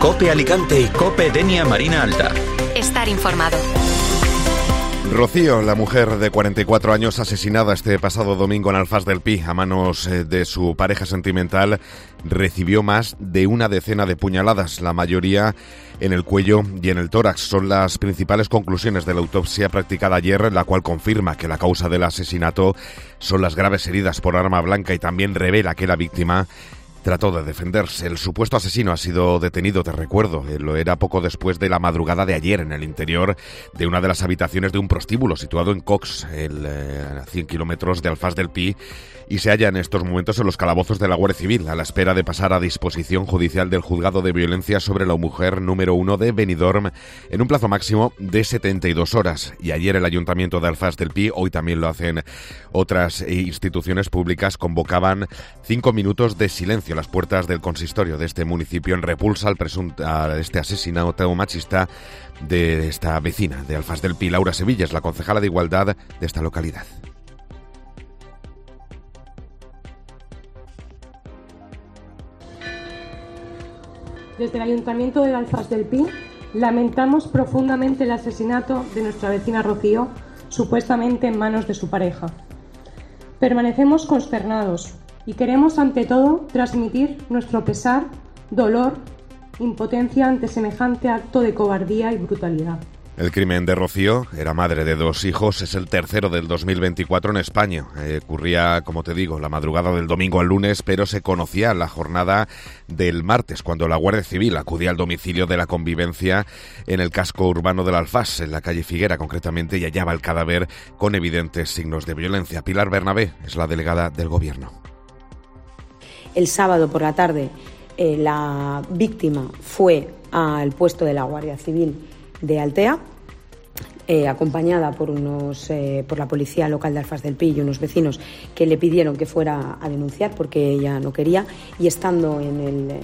COPE Alicante y COPE Denia Marina Alta. Estar informado. Rocío, la mujer de 44 años asesinada este pasado domingo en Alfás del Pi a manos de su pareja sentimental, recibió más de una decena de puñaladas, la mayoría en el cuello y en el tórax. Son las principales conclusiones de la autopsia practicada ayer, la cual confirma que la causa del asesinato son las graves heridas por arma blanca y también revela que la víctima trató de defenderse. El supuesto asesino ha sido detenido, te recuerdo. Lo era poco después de la madrugada de ayer en el interior de una de las habitaciones de un prostíbulo situado en Cox, a 100 kilómetros de Alfás del Pi, y se halla en estos momentos en los calabozos de la Guardia Civil, a la espera de pasar a disposición judicial del Juzgado de Violencia sobre la Mujer número 1 de Benidorm en un plazo máximo de 72 horas. Y ayer el Ayuntamiento de Alfás del Pi, hoy también lo hacen otras instituciones públicas, convocaban 5 minutos de silencio a las puertas del consistorio de este municipio en repulsa a este asesinato machista de esta vecina de Alfás del Pi. Laura Sevilla es la concejala de Igualdad de esta localidad. Desde el Ayuntamiento de Alfás del Pi lamentamos profundamente el asesinato de nuestra vecina Rocío, supuestamente en manos de su pareja. Permanecemos consternados y queremos ante todo transmitir nuestro pesar, dolor, impotencia ante semejante acto de cobardía y brutalidad. El crimen de Rocío, era madre de 2 hijos, es el tercero del 2024 en España. Ocurría, como te digo, la madrugada del domingo al lunes, pero se conocía la jornada del martes, cuando la Guardia Civil acudía al domicilio de la convivencia en el casco urbano del Alfás, en la calle Figuera concretamente, y hallaba el cadáver con evidentes signos de violencia. Pilar Bernabé es la delegada del Gobierno. El sábado por la tarde, la víctima fue al puesto de la Guardia Civil de Altea, acompañada por la policía local de Alfás del Pi y unos vecinos que le pidieron que fuera a denunciar porque ella no quería, y estando en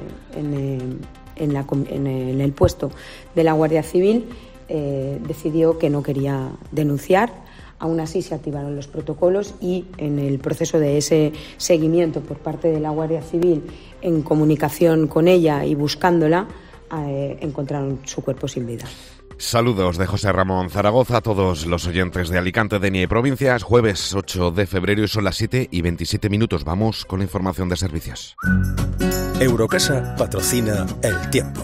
el puesto de la Guardia Civil decidió que no quería denunciar. Aún así se activaron los protocolos y en el proceso de ese seguimiento por parte de la Guardia Civil, en comunicación con ella y buscándola, encontraron su cuerpo sin vida. Saludos de José Ramón Zaragoza a todos los oyentes de Alicante, Denia y provincias. Jueves 8 de febrero y son las 7:27. Vamos con la información de servicios. Eurocasa patrocina El Tiempo.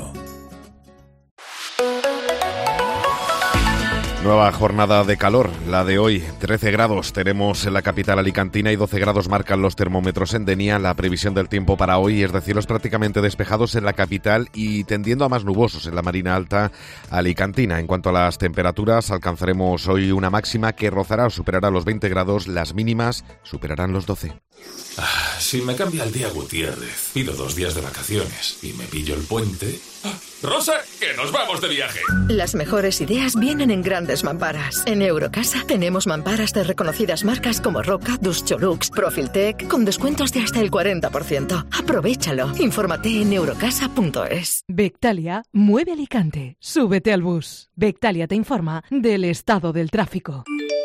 Nueva jornada de calor, la de hoy, 13 grados tenemos en la capital alicantina y 12 grados marcan los termómetros en Denia. La previsión del tiempo para hoy es de cielos prácticamente despejados en la capital y tendiendo a más nubosos en la Marina Alta alicantina. En cuanto a las temperaturas, alcanzaremos hoy una máxima que rozará o superará los 20 grados, las mínimas superarán los 12. Si me cambia el día Gutiérrez, pido 2 días de vacaciones y me pillo el puente... ¡Rosa, que nos vamos de viaje! Las mejores ideas vienen en grandes mamparas. En Eurocasa tenemos mamparas de reconocidas marcas como Roca, Duscholux, Profiltec, con descuentos de hasta el 40%. ¡Aprovechalo! Infórmate en eurocasa.es. Bectalia mueve Alicante. Súbete al bus. Bectalia te informa del estado del tráfico.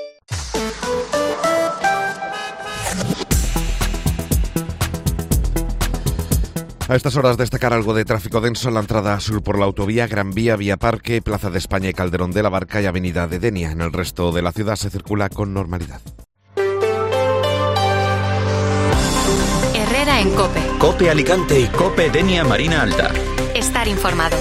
A estas horas destacar algo de tráfico denso en la entrada sur por la autovía, Gran Vía, Vía Parque, Plaza de España y Calderón de la Barca y Avenida de Denia. En el resto de la ciudad se circula con normalidad. Herrera en COPE. COPE Alicante y COPE Denia Marina Alta. Estar informado.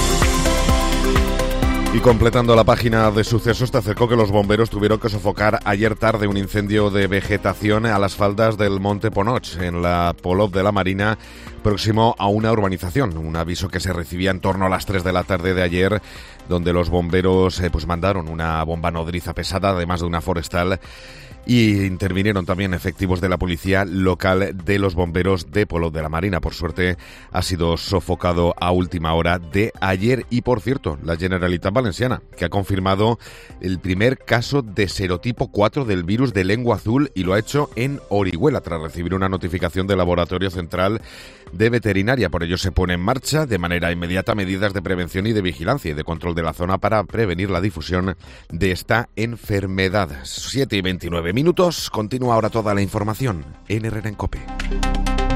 Y completando la página de sucesos, te acercó que los bomberos tuvieron que sofocar ayer tarde un incendio de vegetación a las faldas del Monte Ponoch, en la Polov de la Marina, próximo a una urbanización. Un aviso que se recibía en torno a las 3 de la tarde de ayer, donde los bomberos mandaron una bomba nodriza pesada, además de una forestal, y intervinieron también efectivos de la policía local de los bomberos de Polov de la Marina. Por suerte ha sido sofocado a última hora de ayer. Y por cierto, la Generalitat Valenciana, que ha confirmado el primer caso de serotipo 4 del virus de lengua azul, y lo ha hecho en Orihuela tras recibir una notificación del Laboratorio Central de Veterinaria. Por ello se pone en marcha de manera inmediata medidas de prevención y de vigilancia y de control de la zona para prevenir la difusión de esta enfermedad. 7:29. Continúa ahora toda la información en Herrera en COPE.